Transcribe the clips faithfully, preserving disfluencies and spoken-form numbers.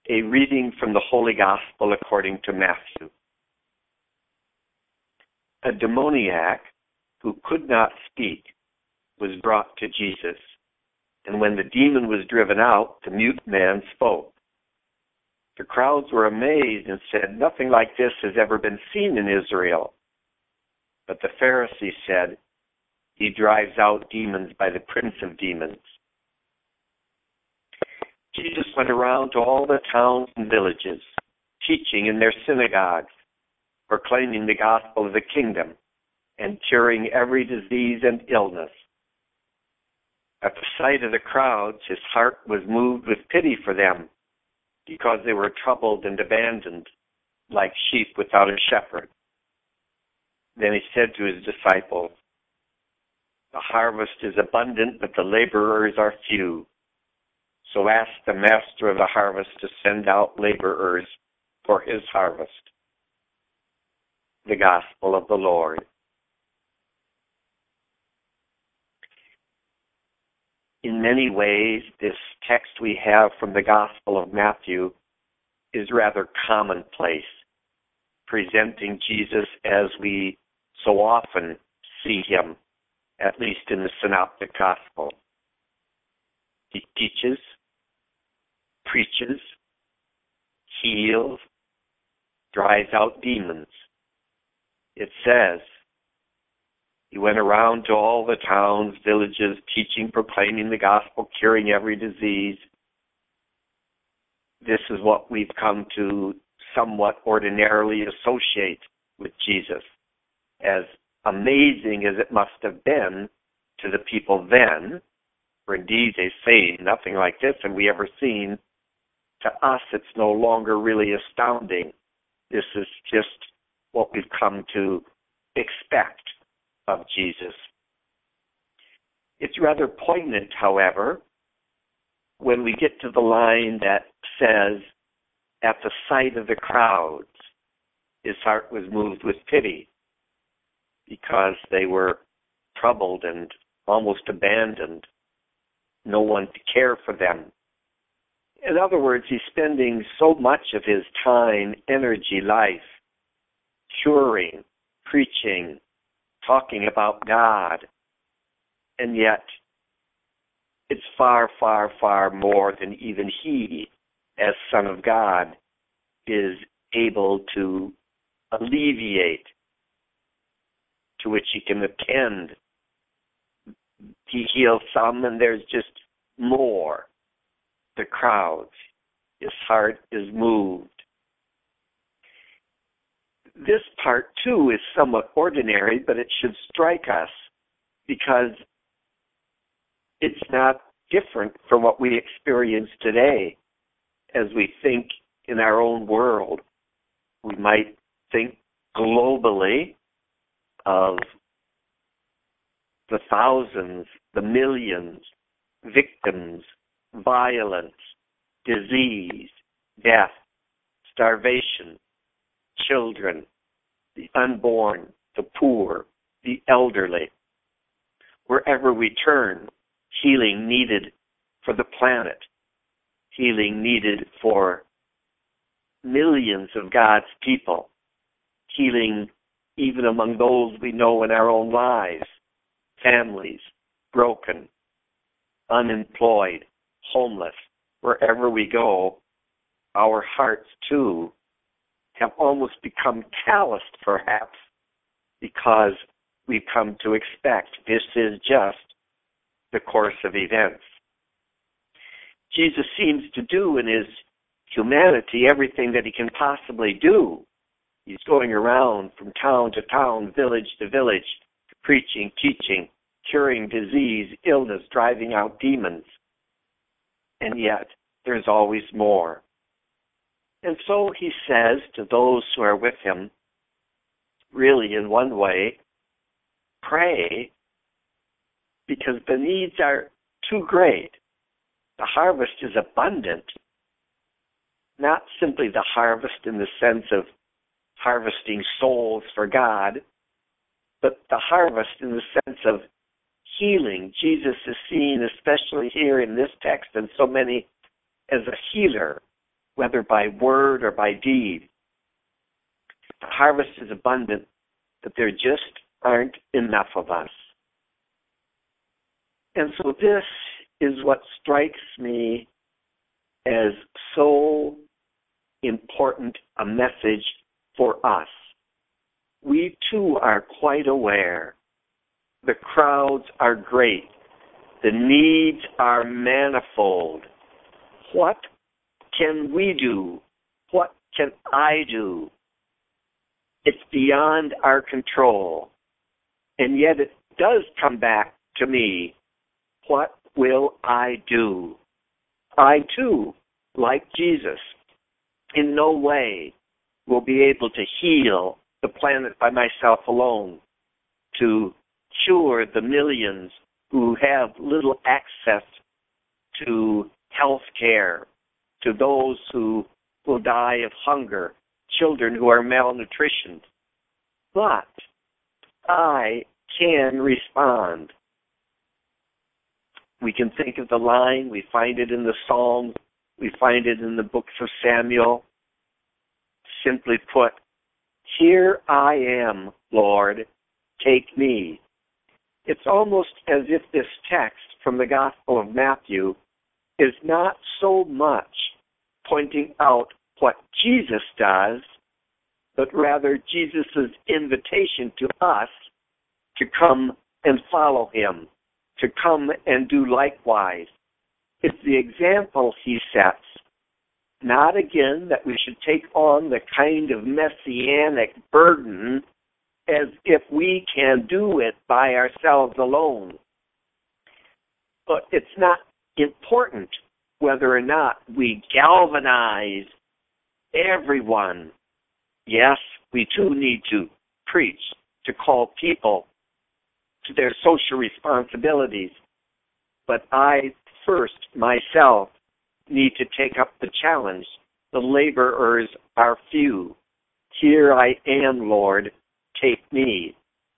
A reading from the Holy Gospel according to Matthew. A demoniac who could not speak was brought to Jesus, and when the demon was driven out, the mute man spoke. The crowds were amazed and said, "Nothing like this has ever been seen in Israel." But the Pharisees said, "He drives out demons by the prince of demons." Jesus went around to all the towns and villages, teaching in their synagogues, proclaiming the gospel of the kingdom, and curing every disease and illness. At the sight of the crowds, his heart was moved with pity for them, because they were troubled and abandoned, like sheep without a shepherd. Then he said to his disciples, "The harvest is abundant, but the laborers are few. So ask the master of the harvest to send out laborers for his harvest." The Gospel of the Lord. In many ways, this text we have from the Gospel of Matthew is rather commonplace, presenting Jesus as we so often see him, at least in the Synoptic Gospel. He teaches, preaches, heals, drives out demons. It says, he went around to all the towns, villages, teaching, proclaiming the gospel, curing every disease. This is what we've come to somewhat ordinarily associate with Jesus, as amazing as it must have been to the people then. For indeed, they say, "Nothing like this have we ever seen." To us, it's no longer really astounding. This is just what we've come to expect of Jesus. It's rather poignant, however, when we get to the line that says, "At the sight of the crowds, his heart was moved with pity," because they were troubled and almost abandoned. No one to care for them. In other words, he's spending so much of his time, energy, life, curing, preaching, talking about God, and yet it's far, far, far more than even he, as Son of God, is able to alleviate, to which he can attend. He heals some, and there's just more. The crowds, his heart is moved. This part, too, is somewhat ordinary, but it should strike us because it's not different from what we experience today as we think in our own world. We might think globally of the thousands, the millions, victims, violence, disease, death, starvation, children, the unborn, the poor, the elderly. Wherever we turn, healing needed for the planet, healing needed for millions of God's people, healing even among those we know in our own lives, families, broken, unemployed, homeless. Wherever we go, our hearts, too, have almost become calloused, perhaps, because we've come to expect this is just the course of events. Jesus seems to do in his humanity everything that he can possibly do. He's going around from town to town, village to village, preaching, teaching, curing disease, illness, driving out demons. And yet, there's always more. And so he says to those who are with him, really in one way, pray, because the needs are too great. The harvest is abundant, not simply the harvest in the sense of harvesting souls for God, but the harvest in the sense of healing. Jesus is seen, especially here in this text and so many, as a healer, whether by word or by deed. The harvest is abundant, but there just aren't enough of us. And so this is what strikes me as so important a message for us. We too are quite aware. The crowds are great. The needs are manifold. What can we do? What can I do? It's beyond our control. And yet it does come back to me. What will I do? I too, like Jesus, in no way will be able to heal the planet by myself alone, to cure the millions who have little access to health care, to those who will die of hunger, children who are malnutritioned. But I can respond. We can think of the line, we find it in the Psalms, we find it in the books of Samuel. Simply put, here I am, Lord, take me. It's almost as if this text from the Gospel of Matthew is not so much pointing out what Jesus does, but rather Jesus' invitation to us to come and follow him, to come and do likewise. It's the example he sets. Not again that we should take on the kind of messianic burden as if we can do it by ourselves alone. But it's not important whether or not we galvanize everyone. Yes, we too need to preach, to call people to their social responsibilities. But I first, myself, need to take up the challenge. The laborers are few. Here I am, Lord, take me.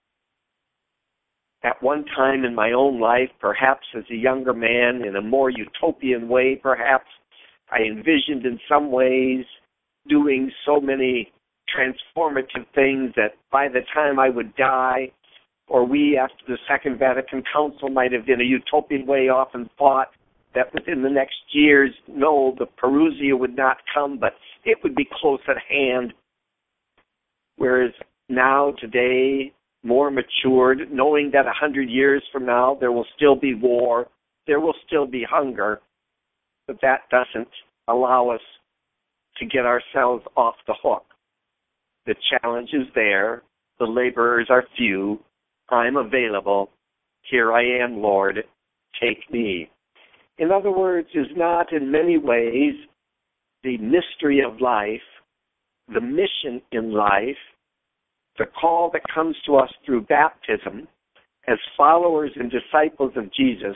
At one time in my own life, perhaps as a younger man, in a more utopian way, perhaps, I envisioned in some ways doing so many transformative things that by the time I would die, or we after the Second Vatican Council might have in a utopian way often thought that within the next years, no, the Parousia would not come, but it would be close at hand. Whereas now, today, more matured, knowing that a hundred years from now there will still be war, there will still be hunger, but that doesn't allow us to get ourselves off the hook. The challenge is there. The laborers are few. I'm available. Here I am, Lord. Take me. In other words, is not in many ways the mystery of life, the mission in life, the call that comes to us through baptism as followers and disciples of Jesus,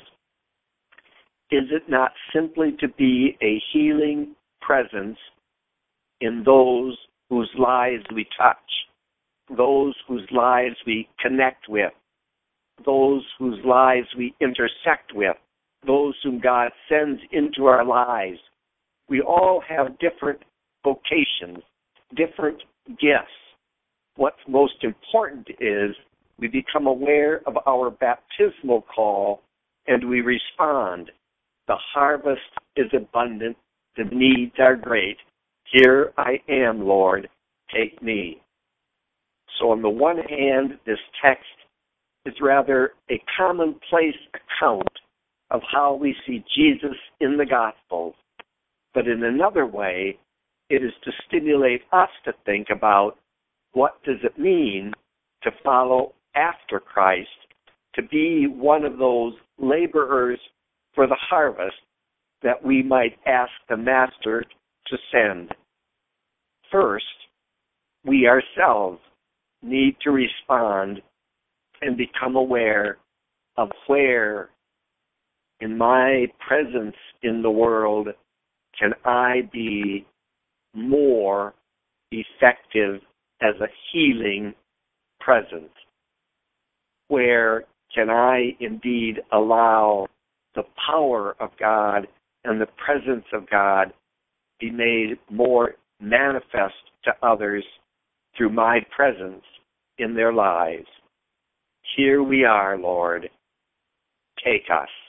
is it not simply to be a healing presence in those whose lives we touch, those whose lives we connect with, those whose lives we intersect with, those whom God sends into our lives? We all have different vocations, different gifts. What's most important is we become aware of our baptismal call and we respond. The harvest is abundant. The needs are great. Here I am, Lord. Take me. So on the one hand, this text is rather a commonplace account of how we see Jesus in the Gospels. But in another way, it is to stimulate us to think about what does it mean to follow after Christ, to be one of those laborers for the harvest that we might ask the Master to send. First, we ourselves need to respond and become aware of where in my presence in the world can I be more effective as a healing presence? Where can I indeed allow the power of God and the presence of God be made more manifest to others through my presence in their lives. Here we are, Lord. Take us.